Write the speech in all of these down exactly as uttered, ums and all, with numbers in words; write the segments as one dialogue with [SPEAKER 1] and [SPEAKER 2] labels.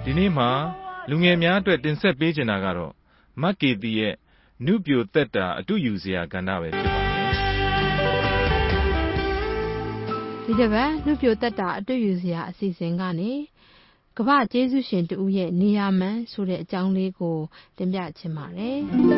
[SPEAKER 1] ဒီနေ့မှာလူငယ်များအတွက်တင်ဆက်ပေးချင်တာကတော့မက်ကေတီရဲ့နုပြိုသက်တာအတူယူစရာကဏ္ဍပဲဖြစ်ပါတယ်
[SPEAKER 2] ဒီတစ်ပတ်နုပြိုသက်တာအတူယူစရာအစီအစဉ်ကနေကမ္ဘာကျေးဇူးရှင်တူရဲ့နေရာမှန်ဆိုတဲ့အကြောင်းလေးကိုတင်ပြချင်ပါတယ်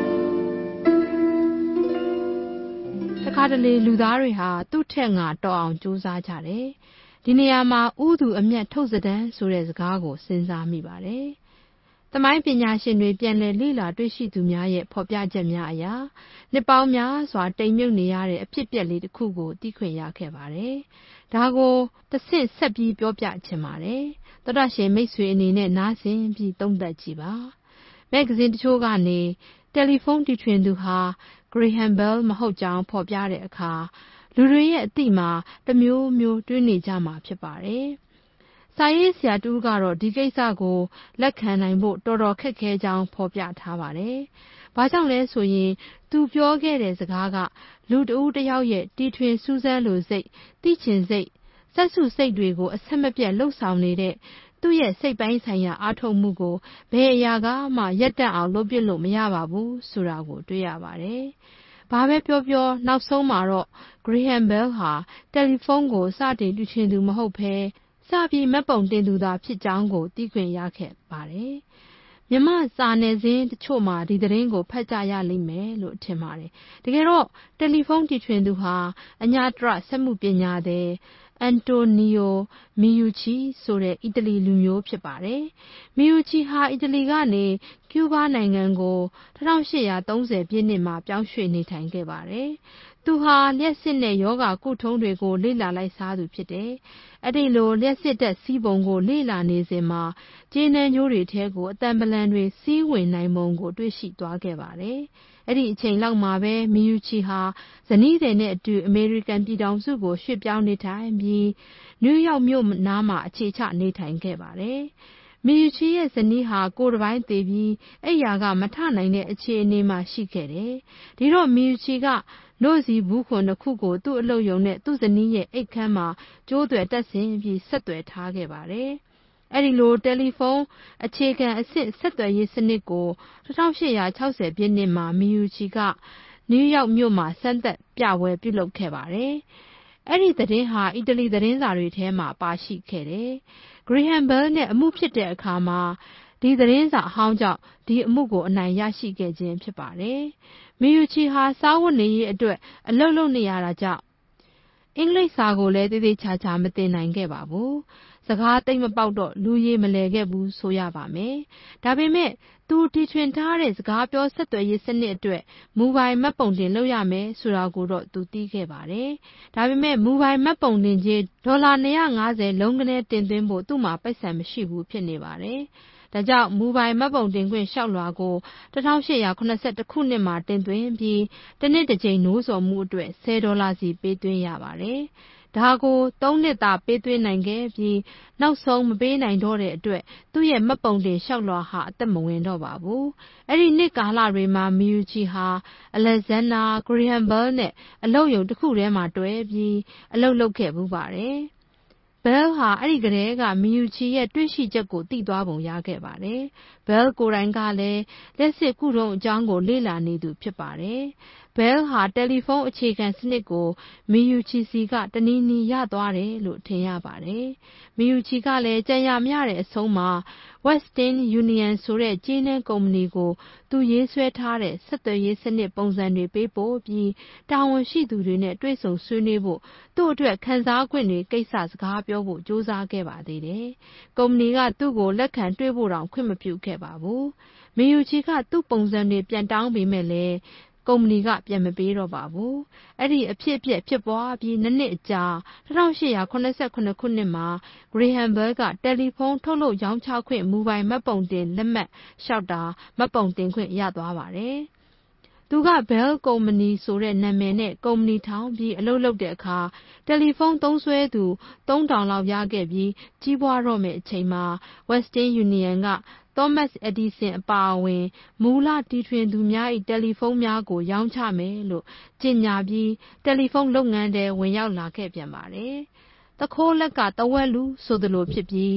[SPEAKER 2] တခါတလေလူသားတွေဟာသူ့ထက်ငါတော်အောင်ကြိုးစားကြတယ်ဒီနေရာမှာဥသူအမျက်ထုတ်စဒန်းဆိုတဲ့စကားကိုစဉ်းစားမိပါတယ်။သမိုင်းပညာရှင်တွေပြန်လည်လေ့လာတွေ့ရှိသူများရဲ့ဖော်ပြချက်များအရနှစ်ပေါင်းများစွာတိမ်မြုပ်နေရတဲ့အဖြစ်အပျက်လေးတစ်ခုကိုသိခွင့်ရခဲ့ပါတယ်။ဒါကိုတစ်ဆင့်ဆက်ပြီးပြောပြချင်ပါတယ်။သောတာရှင်မိတ်ဆွေအနေနဲ့နားဆင်ပြီးသုံးသပ်ကြည့်ပါ။မဂ္ဂဇင်းတချို့ကနေတယ်လီဖုန်းတီထွင်သူဟာဂရေဟမ်ဘဲလ်မဟုတ်ကြောင်းဖော်ပြတဲ့အခါလူတွေရဲ့အသိမှာတစ်မျိုးမျိုးတွေးနေကြမှာဖြစ်ပါတယ်။စာရေးဆရာတူကတော့ဒီကိစ္စကိုလက်ခံနိုင်ဖို့တော်တော်ခက်ခဲကြောင်းဖော်ပြထားပါတယ်။ဘာကြောင့်လဲဆိုရင်သူပြောခဲ့တဲ့စကားကလူတဦးတစ်ယောက်ရဲ့တီထွင်စူးစမ်းလိုစိတ်သိချင်စိတ်စက်စုစိတ်တွေကိုအဆက်မပြတ်လှုပ်ဆောင်နေတဲ့သူ့ရဲ့စိတ်ပိုင်းဆိုင်ရာအားထုတ်မှုကိုဘယ်အရာကမှရပ်တန့်အောင်လုပ်ပြလို့မရပါဘူးဆိုတာကိုတွေ့ရပါတယ်။ဘာပဲပြောပြောနောက်ဆုံးမှာတော့ဂရေဟမ်ဘဲလ်ဟာတယ်လီဖုန်းကိုစတင်တီထွင်သူမဟုတ်ဘဲစပြီးမှတ်ပုံတင်သူသာဖြစ်ကြောင်းကိုသိခွင့်ရခဲ့ပါတယ်။မြမစာနယ်ဇင်းတချို့မှာဒီသတင်းကိုဖတ်ကြရလိမ့်မယ်လို့ထင်ပါတယ်။တကယ်တော့တယ်လီဖုန်းတီထွင်သူဟာအညာတရစက်မှုပညာသည်အန်တိုနီယိုမီယူချီဆိုတဲ့အီတလီလူမျိုးဖြစ်ပါတယ်။မီယူချီဟာအီတလီကနေကျူးဘားနိုင်ငံကို၁၈၃၀ပြည့်နှစ်မှာပြောင်းရွှေ့နေထိုင်ခဲ့ပါတယ်။သူဟာလျှက်စစ်နဲ့ယောဂကုထုံးတွေကိုလေ့လာလိုက်စားသူဖြစ်တယ်။အဲ့ဒီလိုလျှက်စစ်တဲ့စီးပုံကိုလေ့လာနေစဉ်မှာကျေးနှမ်းကျိုးတွေထဲကိုအတံပလံတွေစီးဝင်နိုင်ပုံကိုတွေ့ရှိသွားခဲ့ပါတယ်။အဲ့ဒီအချိန်လောက်မှာပဲမီယူချီဟာဇနီးသည်နဲ့အတူအမေရိကန်ပြည်ထောင်စုကိုရွှေ့ပြောင်းနေထိုင်ပြီးနယူးယောက်မြို့နားမှာအခြေချနေထိုင်ခဲ့ပါတယ်။မီယူချီရဲ့ဇနီးဟာကိုယ်တစ်ပိုင်းသေပြီးအိယာကမထနိုင်တဲ့အခြေအနေမှာရှိခဲ့တယ်။ဒီတော့မီယူချီကနို့စီဘူးခွန်တစ်ခုကိုသူ့အလုပ်ရုံနဲ့သူ့ဇနီးရဲ့အိတ်ခမ်းမှာကျိုးသွယ်တက်ဆင်ပြီးဆက်သွယ်ထားခဲ့ပါတယ်။အဲ့ဒီလိုတယ်လီဖုန်းအခြေခံအဆင့်ဆက်သွယ်ရေးစနစ်ကို၁၈၆၀ပြည့်နှစ်မှာမီယူချီကနယူးယောက်မြို့မှာစမ်းသပ်ပြပွဲပြုလုပ်ခဲ့ပါတယ်။အဲ့ဒီသတင်းဟာအီတလီသတင်းစာတွေထဲမှာပါရှိခဲ့တယ်။ဂရေဟမ်ဘဲလ်နဲ့အမှုဖြစ်တဲ့အခါမှာဒီသတင်းစာအဟောင်းကြောင့်ဒီအမှုကိုအနိုင်ရရှိခဲ့ခြင်းဖြစ်ပါတယ်။မီယူချီဟာစားဝတ်နေရေးအတွက်အလုပ်လုပ်နေရတာကြောင့်အင်္ဂလိပ်စာကိုလည်းသေသေးချာချာမသင်နိုင်ခဲ့ပါဘူး။စကားသိမ့်မပေါက်တော့လူရည်မလဲခဲ့ဘူးဆိုရပါမယ်။ဒါပေမဲ့သူတီထွင်ထားတဲ့စကားပြောဆက်သွယ်ရေးစနစ်အတွက်မူပိုင်မှတ်ပုံတင်လုပ်ရမယ်ဆိုတာကိုတော့သူသိခဲ့ပါတယ်။ဒါပေမဲ့မူပိုင်မှတ်ပုံတင်ကြေးဒေါ်လာ၂၅၀လုံးကနေတင်သွင်းဖို့သူ့မှာပိုက်ဆံမရှိဘူးဖြစ်နေပါတယ်။ဒါကြောင့်မူပိုင်မှတ်ပုံတင်ခွင့်လျှောက်လွှာကို၁၈၇၁ခုနှစ်မှာတင်သွင်းပြီးတစ်နှစ်တစ်ကြိမ်နိုးဆော်မှုအတွက်၁၀ဒေါ်လာစီပေးသွင်းရပါတယ်။ဒါကိုသုံးနှစ်သာပေးသွင်းနိုင်ခဲ့ပြီးနောက်ဆုံးမပေးနိုင်တော့တဲ့အတွက်သူ့ရဲ့မှတ်ပုံတင်လျှောက်လွှာဟာအသက်မဝင်တော့ပါဘူး။အဲ့ဒီနှစ်ကာလတွေမှာမီယူချီဟာအလက်ဇန်နာဂရေဟမ်ဘဲလ်နဲ့အလုပ်ရုံတစ်ခုထဲမှာတွဲပြီးအလုပ်လုပ်ခဲ့ဘူးပါတယ်။ဘဲလ်ဟာအဲ့ဒီကလေးကမီယူချီရဲ့တွေ့ရှိချက်ကိုသိသွားပုံရခဲ့ပါတယ်။ဘဲလ်ကိုယ်တိုင်ကလည်းလက်စစ်ကုထုံးအကြောင်းကိုလေ့လာနေသူဖြစ်ပါတယ်။ဘဲလ်ဟာတယ်လီဖုန်းအခြေခံစနစ်ကိုမီယူချီစီကတနည်းနည်းရသွားတယ်လို့ထင်ရပါတယ်။မီယူချီကလည်းကြံရမျှတဲ့အဆုံးမှာ Western Union ဆိုတဲ့ကြေးနှမ်းကုမ္ပဏီကိုသူရေးဆွဲထားတဲ့ဆက်သွယ်ရေးစနစ်ပုံစံတွေပေးပို့ပြီးတာဝန်ရှိသူတွေနဲ့တွေ့ဆုံဆွေးနွေးဖို့သူ့အတွက်ခန်းစားခွင့်တွေကိစ္စစကားပြောဖို့ကြိုးစားခဲ့ပါသေးတယ်။ကုမ္ပဏီကသူ့ကိုလက်ခံတွေ့ဖို့တောင်ခွင့်မပြုခဲ့ပါဘူး။မီယူချီကသူ့ပုံစံတွေပြန်တောင်းပေမဲ့လည်းကုမ္ပဏီကပြန်မပေးတော့ပါဘူး။အဲ့ဒီအဖြစ်အပျက်ဖြစ်ပွားပြီးနှစ်နှစ်အကြာ၁၈၇၇ခုနှစ်မှာဂရေဟမ်ဘဲလ်ကတယ်လီဖုန်းထုတ်လုပ်ရောင်းချခွင့်မူပိုင်မှတ်ပုံတင်လက်မှတ်လျှောက်တာမှတ်ပုံတင်ခွင့်ရသွားပါတယ်။သူကဘဲလ်ကုမ္ပဏီဆိုတဲ့နာမည်နဲ့ကုမ္ပဏီထောင်ပြီးအလုပ်လုပ်တဲ့အခါတယ်လီဖုန်းသုံးစွဲသူသုံးထောင်လောက်ရခဲ့ပြီးကြီးပွားတော့မယ့်အချိန်မှာ Western Union ကသောမတ်အက်ဒီဆင်အပါအဝင်မူလတီထွင်သူများ၏တယ်လီဖုန်းများကိုရောင်းချမယ်လို့ကြေညာပြီးတယ်လီဖုန်းလုပ်ငန်းထဲဝင်ရောက်လာခဲ့ပြန်ပါတယ်။တခိုးလက်ကတဝက်လူဆိုသလိုဖြစ်ပြီးဘ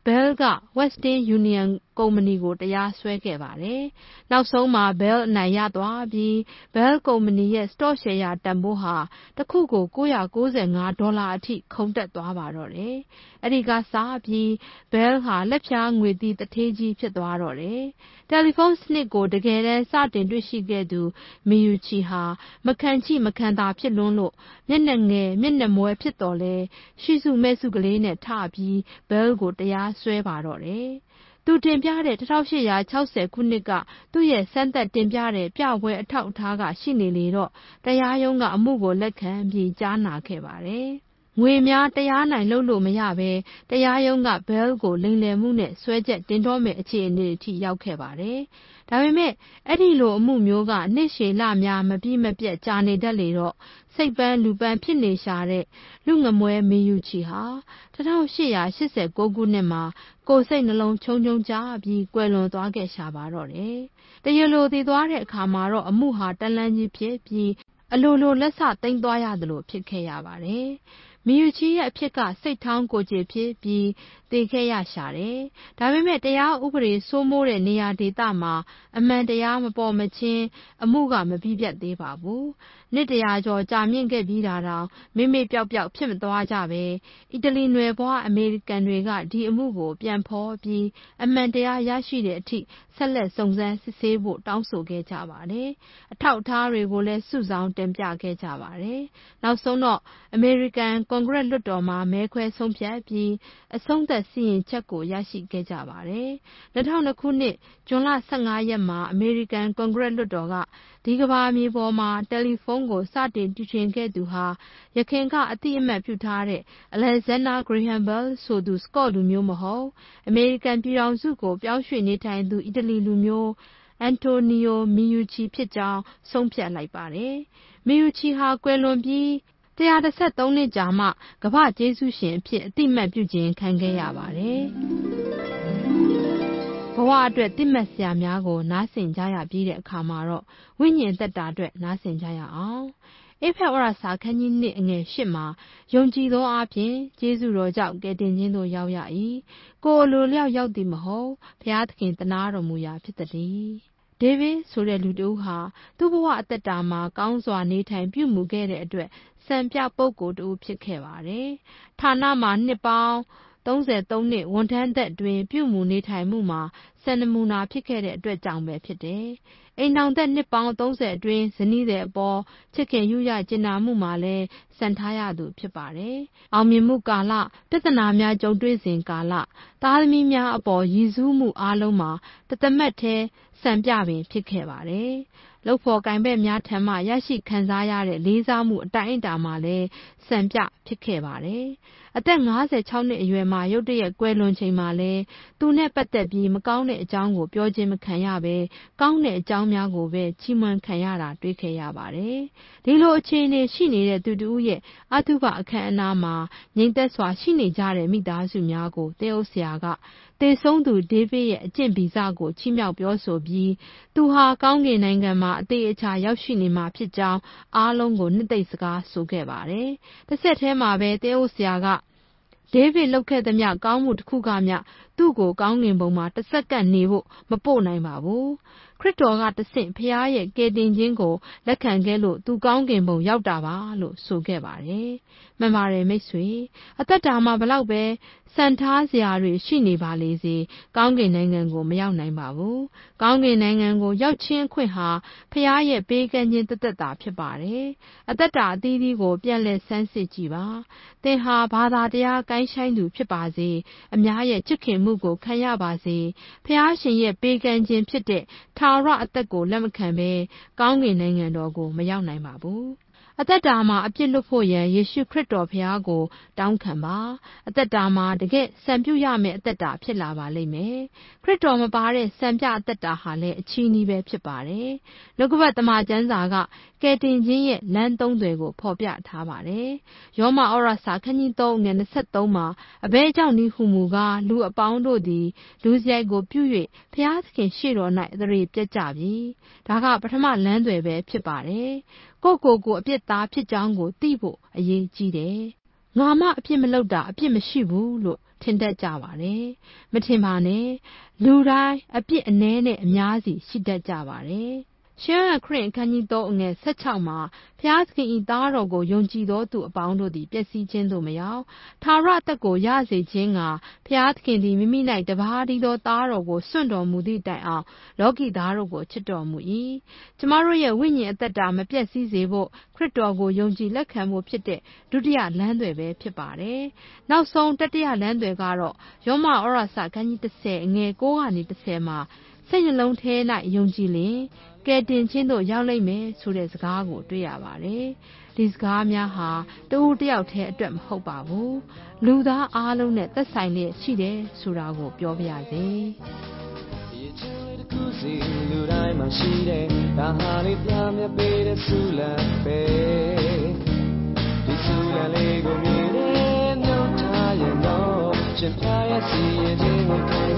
[SPEAKER 2] Bell က Western Union ကုမ္ပဏီကိုတရားစွဲခဲ့ပါတယ်။နောက်ဆုံးမှာ Bell အနိုင်ရသွားပြီး Bell ကုမ္ပဏီရဲ့ stock share တန်ဖိုးဟာတစ်ခုကို၉၉၅ဒေါ်လာအထိခုန်တက်သွားပါတော့တယ်။အဲဒီကစပြီး Bell ဟာလက်ဖြားငွေသီးသူဌေးကြီးဖြစ်သွားတော့တယ်။တယ်လီဖုန်းစနစ်ကိုတကယ်တမ်းစတင်တွေ့ရှိခဲ့သူ Miyuchi ဟာမခံချိမခံသာဖြစ်လွန်းလို့မျက်နှာငယ်မျက်နှာမွဲဖြစ်တော်လဲရှိစုမဲ့စုကလေးနဲ့ထပြီး Bell ကိုတရားစွဲပါတော့တယ်။သူတင်ပြတဲ့၁၈၆၀ခုနှစ်ကသူ့ရဲ့စမ်းသပ်တင်ပြတဲ့ပြပွဲအထောက်အထားကရှိနေလေတော့တရားရုံးကအမှုကိုလက်ခံပြီးကြားနာခဲ့ပါတယ်။ငွေများတရားနိုင်လုပ်လို့မရဘဲတရားရုံးက Bell ကိုလိမ်လည်မှုနဲ့စွဲချက်တင်တော့မယ့်အခြေအနေအထိရောက်ခဲ့ပါတယ်။ဒါပေမဲ့အဲ့ဒီလိုအမှုမျိုးကနှစ်ရှည်လများမပြီးမပြတ်ကြာနေတတ်လေတော့စိတ်ပန်းလူပန်းဖြစ်နေရှာတဲ့လူငမွဲမေယူချီဟာ၁၈၈၉ခုနှစ်မှာကိုယ်စိတ်နှလုံးချုံချုံကြပြီးကွယ်လွန်သွားခဲ့ရှာပါတော့တယ်။တရားလိုသိသွားတဲ့အခါမှာတော့အမှုဟာတလန်းကြီးဖြစ်ပြီးအလိုလိုလက်စသိမ်းသွားရတယ်လို့ဖြစ်ခဲ့ရပါတယ်။မီယူချီရဲ့အဖြစ်ကစိတ်ထောင်းကိုကြည်ဖြစ်ပြီးသေခဲ့ရရှာတယ်။ဒါပေမဲ့တရားဥပဒေစိုးမိုးတဲ့နေရာဒေသမှာအမှန်တရားမပေါ်မချင်းအမှုကမပြီးပြတ်သေးပါဘူး။နှစ်တရာကျော်ကြာမြင့်ခဲ့ပြီးတာတောင်မေ့မေ့ပျောက်ပျောက်ဖြစ်မသွားကြပဲအီတလီနွယ်ဘွားအမေရိကန်တွေကဒီအမှုကိုပြန်ဖော်ပြီးအမှန်တရားရရှိတဲ့အထိဆက်လက်စုံစမ်းစစ်ဆေးဖို့တောင်းဆိုခဲ့ကြပါတယ်။အထောက်အထားတွေကိုလည်းစုဆောင်းတင်ပြခဲ့ကြပါတယ်။နောက်ဆုံးတော့အမေရိကန်ကွန်ဂရက်လွှတ်တော်မှာမဲခွဲဆုံးဖြတ်ပြီးအဆုံးသတ်စီရင်ချက်ကိုရရှိခဲ့ကြပါတယ်။၂၀၀၂ခုနှစ်ဇွန်လ၁၅ရက်မှာအမေရိကန်ကွန်ဂရက်လွှတ်တော်ကဒီကဘာမြေပေါ်မှာတယ်လီဖုန်းကိုစတင်တီထွင်ခဲ့သူဟာရခင်ကအတိအမှတ်ပြုထားတဲ့ Alexander Graham Bell ဆိုသူစကော့လူမျိုးမဟုတ်အမေရိကန်ပြည်ထောင်စုကိုပြောင်းရွှေ့နေထိုင်သူအီတလီလူမျိုးအန်တိုနီယိုမီယူချီဖြစ်ကြောင်းဆုံးဖြတ်လိုက်ပါတယ်။မီယူချီဟာကွယ်လွန်ပြီး၁၁၃နှစ်ကြာမှကမ္ဘာ့ကျေးဇူးရှင်အဖြစ်အတိအမှတ်ပြုခြင်းခံခဲ့ရပါတယ်။ဘဝအတွက်တိမှတ်စရာများကိုနားဆင်ကြရပြီးတဲ့အခါမှာတော့ဝိညာဉ်သက်တာအတွက်နားဆင်ကြရအောင်။အေဖက်ဝရစာခန်းကြီးနှစ်အငယ်ရှစ်မှာယုံကြည်သောအားဖြင့်ကျေးဇူးတော်ကြောင့်ကယ်တင်ခြင်းသို့ရောက်ရ၏ကိုယ်လိုလျောက်ရောက်သည်မဟုတ်ဘုရားသခင်တနာတော်မူရာဖြစ်သည်။ဒေးဗစ်ဆိုတဲ့လူတဦးဟာသူ့ဘဝအသက်တာမှာကောင်းစွာနေထိုင်ပြုမှုခဲ့တဲ့အတွက်စံပြပုဂ္ဂိုလ်တဦးဖြစ်ခဲ့ပါတယ်။ဌာနမှာနှစ်ပေါင်းသုံးဆယ်သုံးနှစ်ဝန်ထမ်းသက်တွင်ပြုမှုနေထိုင်မှုမှာစံနမူနာဖြစ်ခဲ့တဲ့အတွက်ကြောင့်ပဲဖြစ်တယ်။အိမ်ထောင်သက်နှစ်ပေါင်းသုံးဆယ်အတွင်းဇနီးတဲ့အပေါ်ချစ်ခင်ယူရကျင်နာမှုမှာလည်းစံထားရသူဖြစ်ပါတယ်။အောင်မြင်မှုကာလပြဿနာများကြုံတွေ့စဉ်ကာလသားသမီးများအပေါ်ရည်စူးမှုအားလုံးမှာတသမတ်ထဲစံပြပင်ဖြစ်ခဲ့ပါတယ်။လုပ်ဖော်ကိုင်ဘက်များထံမှရရှိခံစားရတဲ့လေးစားမှုအတိုင်းအတာမှာလည်းစံပြဖြစ်ခဲ့ပါတယ်။အသက်၅၆နှစ်အရွယ်မှာရုတ်တရက်ကွယ်လွန်ချိန်မှာလည်းသူနဲ့ပတ်သက်ပြီးမကောင်းတဲ့အကြောင်းကိုပြောခြင်းမခံရဘဲကောင်းတဲ့အကြောင်းများကိုပဲချီးမွမ်းခံရတာတွေ့ခဲ့ရပါတယ်။ဒီလိုအခြေအနေရှိနေတဲ့သူတူရဲ့အတုပအခမ်းအနားမှာငြိမ်သက်စွာရှိနေကြတဲ့မိသားစုများကိုသင်းအုပ်ဆရာကသေဆုံးသူဒေးဗစ်ရဲ့အကျင့်ဗီဇကိုချီးမြှောက်ပြောဆိုပြီးသူဟာကောင်းကင်နိုင်ငံမှာအသေးအချာရောက်ရှိနေမှာဖြစ်ကြောင်းအားလုံးကိုနှစ်သိမ့်စကားဆိုခဲ့ပါတယ်။တစ်ဆက်တည်းမှာပဲသင်းအုပ်ဆရာကဒေးဗစ်လုပ်ခဲ့သမျှကောင်းမှုတစ်ခုကမျှသူ့ကိုကောင်းကင်ဘုံမှာတစ်စက္ကန့်နေဖို့မပို့နိုင်ပါဘူး။ခရစ်တော်ကတဆင့်ဖျားရဲ့ကယ်တင်ခြင်းကိုလက်ခံခဲ့လို့သူကောင်းကင်ဘုံရောက်တာပါလို့ဆိုခဲ့ပါတယ်။မှန်ပါတယ်မိတ်ဆွေအသက်တာမှာဘလောက်ပဲစံထားစရာတွေရှိနေပါလေစေကောင်းကင်နိုင်ငံကိုမရောက်နိုင်ပါဘူး။ကောင်းကင်နိုင်ငံကိုရောက်ခြင်းအခွင့်ဟာဖျားရဲ့ပေးကမ်းခြင်းတသက်တာဖြစ်ပါတယ်။အသက်တာအသီးသီးကိုပြန်လည်ဆန်းစစ်ကြည့်ပါ။သင်ဟာဘာသာတရားကိုင်းဆိုင်သူဖြစ်ပါစေ။အများရဲ့ချစ်ခင်မှုကိုခံရပါစေ။ဖျားရှင်ရဲ့ပေးကမ်းခြင်းဖြစ်တဲ့ထာဝရအသက်ကိုလက်မခံဘဲကောင်းကင်နိုင်ငံတော်ကိုမရောက်နိုင်ပါဘူး။အသက်တာမှာအပြစ်လွတ်ဖို့ရန်ယေရှုခရစ်တော်ဖျားကိုတောင်းခံပါအသက်တာမှာတကယ်စံပြုရမယ့်အသက်တာဖြစ်လာပါလိမ့်မယ်ခရစ်တော်မပါတဲ့စံပြအသက်တာဟာလည်းအချီးနှီးပဲဖြစ်ပါတယ်လောကပတ်တမန်ကျမ်းစာကကယ်တင်ခြင်းရဲ့လမ်းသုံးသွယ်ကိုဖော်ပြထားပါတယ်ယောမဩရစာခန်းကြီးသုံးငယ်၂၃မှာအဘဲကြောင့်ဤဟုမူကားလူအပေါင်းတို့သည်လူစရိုက်ကိုပြု၍ဖျားသခင်ရှေ့တော်၌သရေပြတ်ကြပြီဒါကပထမလမ်းသွယ်ပဲဖြစ်ပါတယ်ကိုကိုကိုအပြစ်သားဖြစ်ကြောင်းကိုသိဖို့အရေးကြီးတယ်။ငါမအပြစ်မလုပ်တာအပြစ်မရှိဘူးလို့ထင်တတ်ကြပါတယ်မထင်ပါနဲ့လူတိုင်းအပြစ်အနည်းနဲ့အများစီရှိတတ်ကြပါတယ်ရှမ်းခရစ်အခန်းကြီးသုံးအငယ်၁၆မှာဖျားသခင်ဤသားတော်ကိုယုံကြည်သောသူအပေါင်းတို့သည်ပျက်စီးခြင်းသို့မရောက်ထာဝရအသက်ကိုရစေခြင်းကဖျားသခင်သည်မိမိ၌တပါးတည်းသောသားတော်ကိုစွန့်တော်မူသည့်တိုင်အောင်လောကီသားတို့ကိုချစ်တော်မူ၏ကျမတို့ရဲ့ဝိညာဉ်အသက်တာမပျက်စီးစေဖို့ခရစ်တော်ကိုယုံကြည်လက်ခံဖို့ဖြစ်တဲ့ဒုတိယလမ်းသွယ်ပဲဖြစ်ပါတယ်နောက်ဆုံးတတိယလမ်းသွယ်ကတော့ယောမဩရစာအခန်းကြီး၁၀အငယ်၉ကနေ၁၀မှာစိတ်နှလုံးထဲ၌ယုံကြည်လျင်ကယ်တင်ခြင်းတို့ရောက်လိမ့်မယ်ဆိုတဲ့စကားကိုတွေ့ရပါတယ်ဒီစကားများဟာတဦးတယောက်တည်းအတွက်မဟုတ်ပါဘူးလူသားအားလုံးနဲ့သက်ဆိုင်လျက်ရှိတယ်ဆိုတာကိုပြောပြရစေ
[SPEAKER 3] လူတိုင်းမှာရှိတဲ့ဒါဟာလေးပြမြပေးတဲ့ဆူလံပဲဒီဆူလံလေးကိုမြင်တဲ့နှုတ်ထားရင်တော့ရှင်ပြရဲ့စီရင်ခြင်းကိုခံ